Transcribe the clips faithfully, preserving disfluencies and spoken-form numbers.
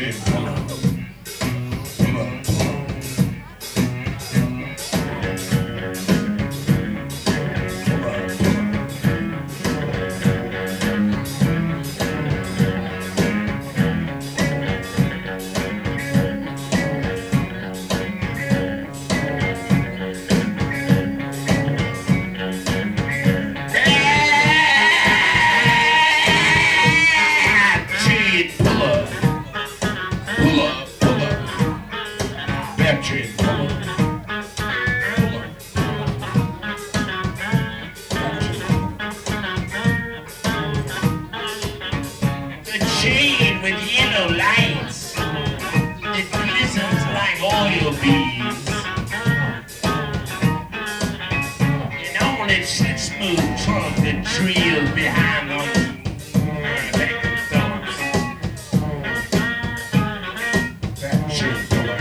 Patchy, pull up. Pull up, pull up. Chain with yellow lights that glistens like oil beads, and on its smooth trunk that trails behind on the thorns. That chain color.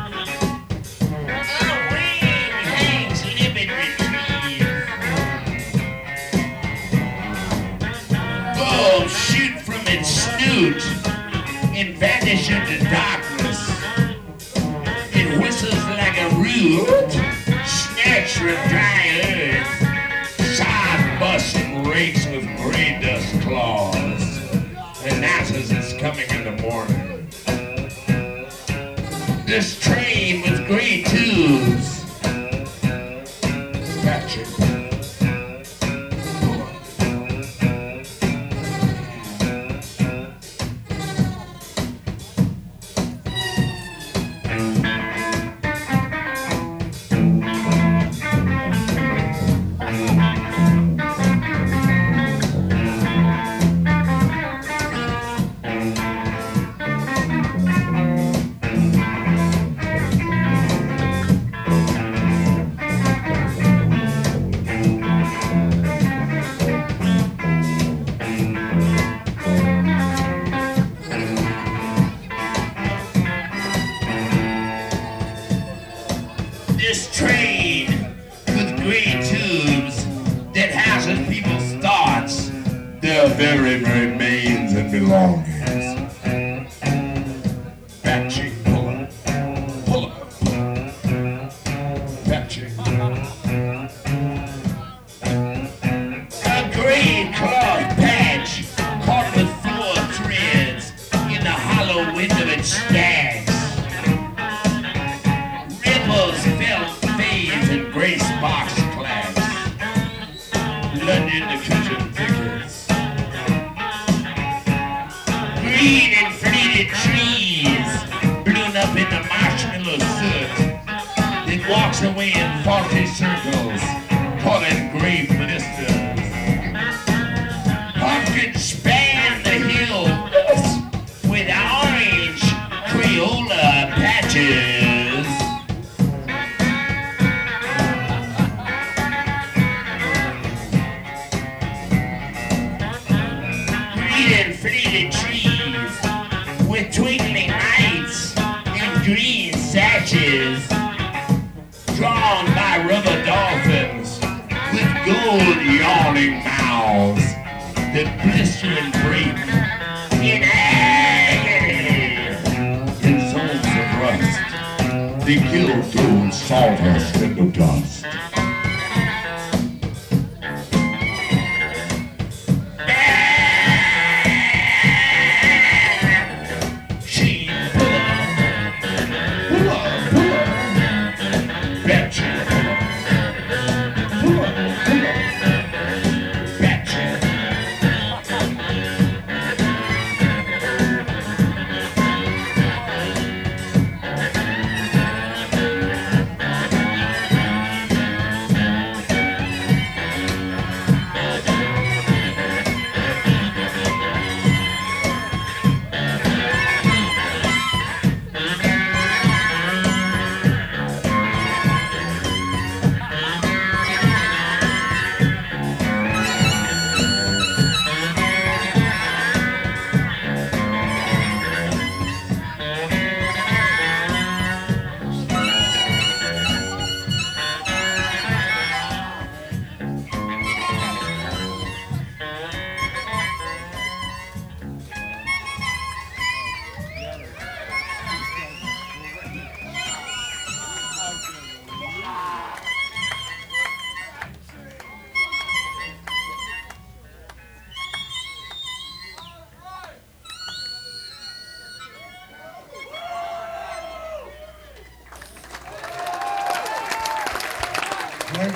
A ring hangs livid retrieved. Bulbs shoot from its snoot and vanish into darkness. It whistles like a root snatched from dry earth. Side busts and rakes with gray dust claws. Announces it's coming in the morning. This train with gray tubes. Patchy. This train with gray tubes that houses people's thoughts, their very, very mains and belongings. Patchy, pull up, pull up, patchy. A gray cloth patch caught with floor threads in the hollow window it stacks. Ripples and gray sparks clash. Blood in the kitchen thickets. Green and fleeted trees blown up in the marshmallow soot. It walks away in faulty circles, caught in gray blisters. Pumpkins span the hills with orange Crayola patches. And fleeted trees with twinkling lights and green sashes, drawn by rubber dolphins with gold yawning mouths that blister and break in agony. In zones of rust, they kill those sawdust in the dust.